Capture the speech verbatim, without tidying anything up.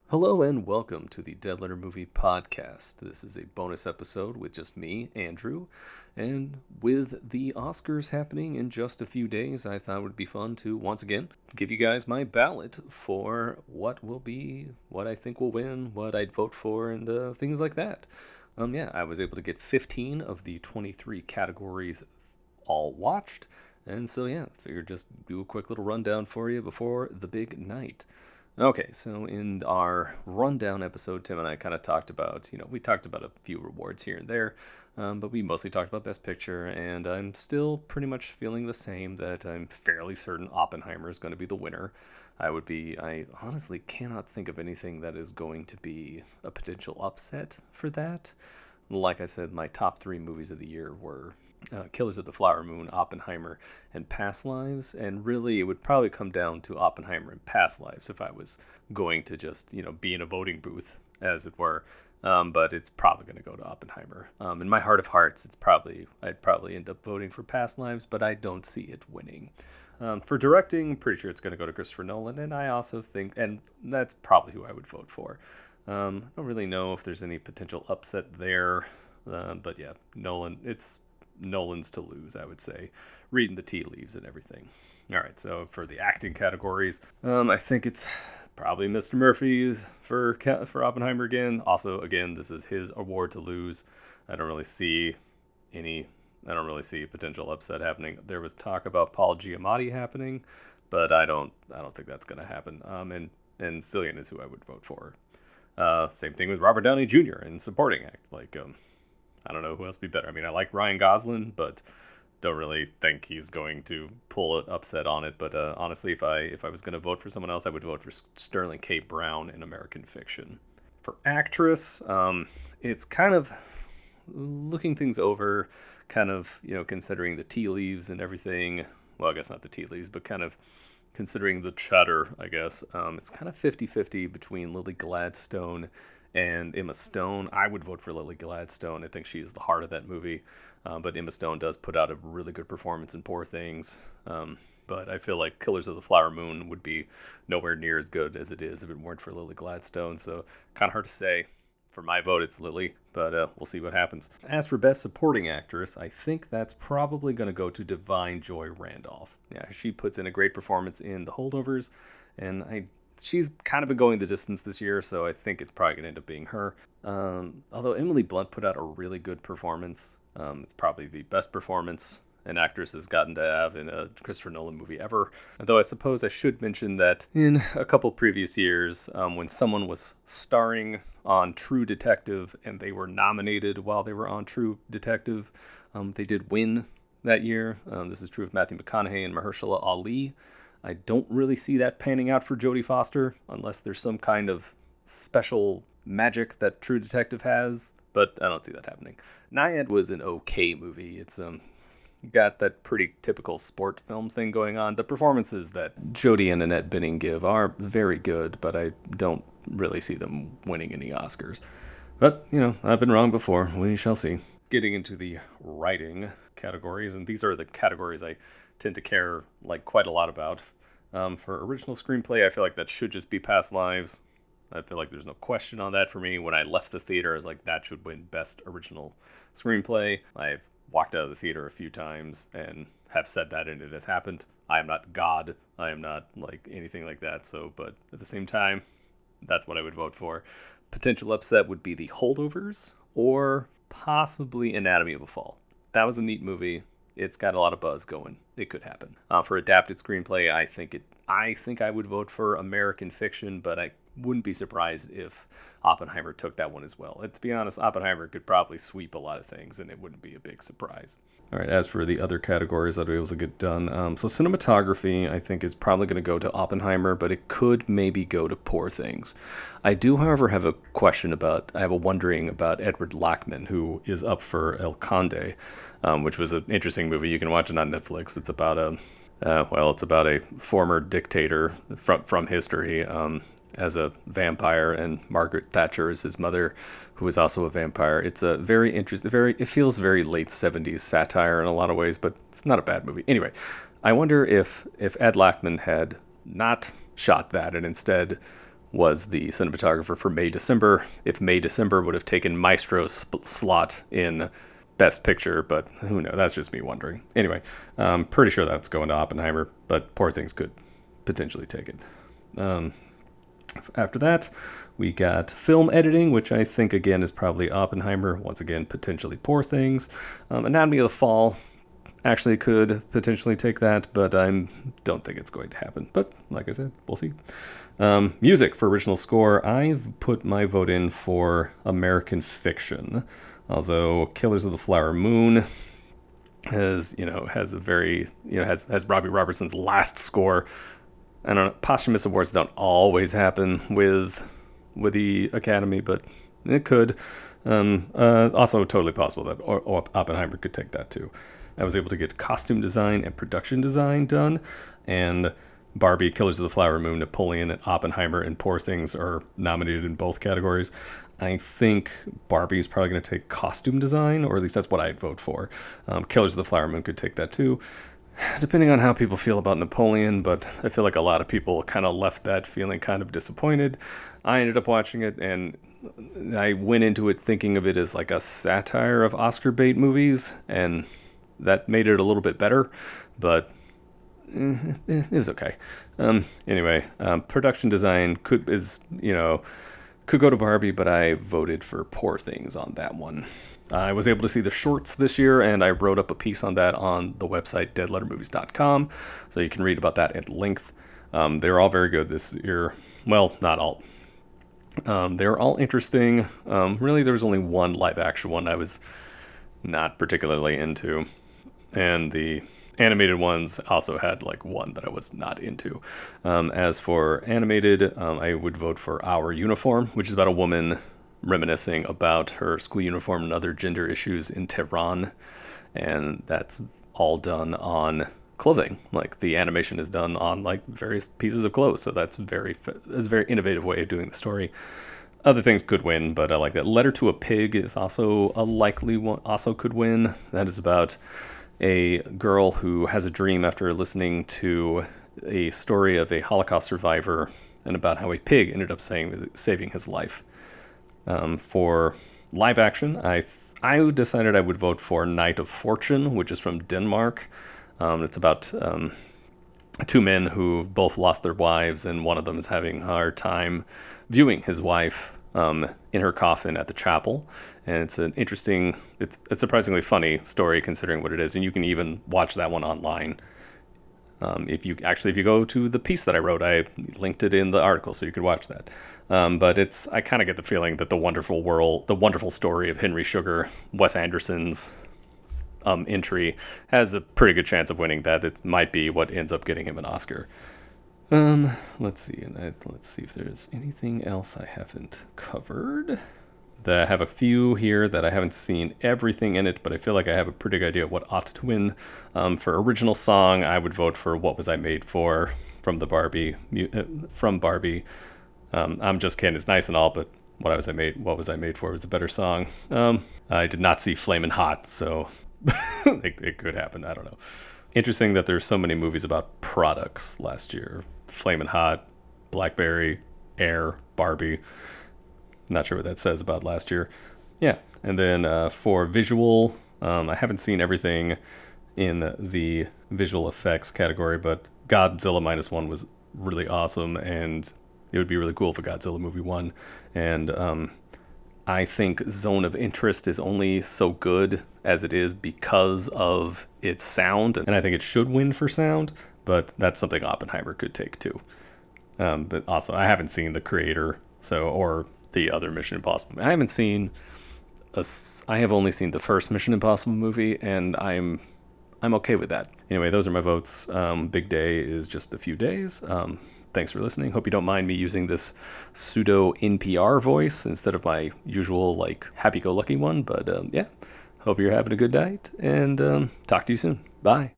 Hello and welcome to the Dead Letter Movie Podcast. This is a bonus episode with just me, Andrew, and with the Oscars happening in just a few days, I thought it would be fun to once again give you guys my ballot for what will be, what I think will win, what I'd vote for, and uh, things like that. Um, yeah, I was able to get fifteen of the twenty-three categories all watched, and so yeah, figured just do a quick little rundown for you before the big night. Okay, so in our rundown episode, Tim and I kind of talked about, you know, we talked about a few rewards here and there, um, but we mostly talked about Best Picture, and I'm still pretty much feeling the same, that I'm fairly certain Oppenheimer is going to be the winner. I would be, I honestly cannot think of anything that is going to be a potential upset for that. Like I said, my top three movies of the year were uh, Killers of the Flower Moon, Oppenheimer, and Past Lives. And really, it would probably come down to Oppenheimer and Past Lives if I was going to just, you know, be in a voting booth, as it were. Um, but it's probably going to go to Oppenheimer. Um, in my heart of hearts, it's probably I'd probably end up voting for Past Lives, but I don't see it winning. Um, for directing, pretty sure it's going to go to Christopher Nolan, and I also think, and that's probably who I would vote for. Um, I don't really know if there's any potential upset there, uh, but yeah, Nolan. It's Nolan's to lose, I would say, reading the tea leaves and everything. All right, so for the acting categories, um, I think it's probably Mister Murphy's for for Oppenheimer again. Also, again, this is his award to lose. I don't really see any. I don't really see a potential upset happening. There was talk about Paul Giamatti happening, but I don't. I don't think that's going to happen. Um, and and Cillian is who I would vote for. Uh, same thing with Robert Downey Junior in supporting act. Like, um, I don't know who else would be better. I mean, I like Ryan Gosling, but don't really think he's going to pull an upset on it. But uh, honestly, if I if I was going to vote for someone else, I would vote for Sterling K. Brown in American Fiction. For actress, um, it's kind of looking things over, kind of, you know, considering the tea leaves and everything. Well, I guess not the tea leaves, but kind of considering the chatter, I guess. Um, it's kind of fifty-fifty between Lily Gladstone and Emma Stone. I would vote for Lily Gladstone. I think she is the heart of that movie. Uh, but Emma Stone does put out a really good performance in Poor Things. Um, but I feel like Killers of the Flower Moon would be nowhere near as good as it is if it weren't for Lily Gladstone. So kind of hard to say. For my vote, it's Lily, but uh, we'll see what happens. As for Best Supporting Actress, I think that's probably going to go to Divine Joy Randolph. Yeah, she puts in a great performance in The Holdovers, and I she's kind of been going the distance this year, so I think it's probably going to end up being her. Um, although Emily Blunt put out a really good performance. Um, it's probably the best performance an actress has gotten to have in a Christopher Nolan movie ever. Though I suppose I should mention that in a couple previous years, um, when someone was starring on True Detective and they were nominated while they were on True Detective, um, they did win that year. Um, this is true of Matthew McConaughey and Mahershala Ali. I don't really see that panning out for Jodie Foster unless there's some kind of special magic that True Detective has, but I don't see that happening. Nyad was an okay movie. It's um got that pretty typical sport film thing going on. The performances that Jodie and Annette Bening give are very good, but I don't really see them winning any Oscars. But, you know, I've been wrong before. We shall see. Getting into the writing categories, and these are the categories I tend to care like quite a lot about. Um, for original screenplay, I feel like that should just be Past Lives. I feel like there's no question on that for me. When I left the theater, I was like, that should win Best Original Screenplay. I've walked out of the theater a few times and have said that, and it has happened. I am not God. I am not like anything like that. So, but at the same time, that's what I would vote for. Potential upset would be The Holdovers or possibly Anatomy of a Fall. That was a neat movie. It's got a lot of buzz going. It could happen. Uh, for adapted screenplay, I think it. I think I would vote for American Fiction, but I wouldn't be surprised if Oppenheimer took that one as well. And to be honest, Oppenheimer could probably sweep a lot of things, and it wouldn't be a big surprise. All right, as for the other categories that I'll be able to get done, um, so cinematography, I think, is probably going to go to Oppenheimer, but it could maybe go to Poor Things. I do, however, have a question about, I have a wondering about Edward Lachman, who is up for El Conde, um, which was an interesting movie. You can watch it on Netflix. It's about a, uh, well, it's about a former dictator from, from history, um, as a vampire, and Margaret Thatcher is his mother, who is also a vampire. It's a very interesting, very, it feels very late seventies satire in a lot of ways, but it's not a bad movie. Anyway, I wonder if, if Ed Lachman had not shot that and instead was the cinematographer for May December. If May December would have taken Maestro's sp- slot in Best Picture, but who knows? That's just me wondering. Anyway, I'm pretty sure that's going to Oppenheimer, but Poor Things could potentially take it. Um, after that, we got film editing, which I think, again, is probably Oppenheimer. Once again, potentially Poor Things. Um, Anatomy of the Fall actually could potentially take that, but I don't think it's going to happen. But like I said, we'll see. Um, music for original score, I've put my vote in for American Fiction. Although Killers of the Flower Moon has, you know, has a very, you know, has, has Robbie Robertson's last score. I don't know, posthumous awards don't always happen with with the Academy, but it could. Um, uh, also, totally possible that or, or Oppenheimer could take that too. I was able to get costume design and production design done, and Barbie, Killers of the Flower Moon, Napoleon, and Oppenheimer, and Poor Things are nominated in both categories. I think Barbie's probably going to take costume design, or at least that's what I'd vote for. Um, Killers of the Flower Moon could take that too, depending on how people feel about Napoleon, but I feel like a lot of people kind of left that feeling kind of disappointed. I ended up watching it, and I went into it thinking of it as like a satire of Oscar bait movies, and that made it a little bit better, but eh, it was okay. Um, anyway, um, production design could is, you know, could go to Barbie, but I voted for Poor Things on that one. I was able to see the shorts this year, and I wrote up a piece on that on the website dead letter movies dot com, so you can read about that at length. Um, they're all very good this year. Well, not all. Um, they're all interesting. Um, really, there was only one live-action one I was not particularly into, and the animated ones also had like one that I was not into. Um, as for animated, um, I would vote for Our Uniform, which is about a woman reminiscing about her school uniform and other gender issues in Tehran, and that's all done on clothing. Like the animation is done on like various pieces of clothes, so that's very that's a very innovative way of doing the story. Other things could win, but I like that. Letter to a Pig is also a likely one, also could win. That is about a girl who has a dream after listening to a story of a Holocaust survivor and about how a pig ended up saving, saving his life. Um, for live action, I I decided I would vote for Night of Fortune, which is from Denmark. Um, it's about um, two men who both lost their wives, and one of them is having a hard time viewing his wife um, in her coffin at the chapel. And it's an interesting, it's a surprisingly funny story considering what it is. And you can even watch that one online. Um, if you actually, if you go to the piece that I wrote, I linked it in the article so you could watch that. Um, but it's, I kind of get the feeling that the wonderful world, the wonderful story of Henry Sugar, Wes Anderson's um, entry, has a pretty good chance of winning that. It might be what ends up getting him an Oscar. Um, let's see, and I, let's see if there's anything else I haven't covered. That I have a few here that I haven't seen everything in it, but I feel like I have a pretty good idea of what ought to win. Um, for original song, I would vote for What Was I Made For from the Barbie, uh, from Barbie. Um, I'm just kidding, it's nice and all, but what was I made, what was I made for was a better song. Um, I did not see Flamin' Hot, so it, it could happen, I don't know. Interesting that there's so many movies about products last year. Flamin' Hot, Blackberry, Air, Barbie. Not sure what that says about last year. Yeah, and then uh, for visual, um, I haven't seen everything in the visual effects category, but Godzilla Minus One was really awesome, and it would be really cool if a Godzilla movie won. And um, I think Zone of Interest is only so good as it is because of its sound, and I think it should win for sound, but that's something Oppenheimer could take too. Um, but also, I haven't seen The Creator, so or the other Mission Impossible. I haven't seen a, I have only seen the first Mission Impossible movie, and I'm I'm okay with that. Anyway, those are my votes. Um, big day is just a few days. Um, thanks for listening. Hope you don't mind me using this pseudo N P R voice instead of my usual like happy-go-lucky one. But um, yeah, hope you're having a good night, and um, talk to you soon. Bye.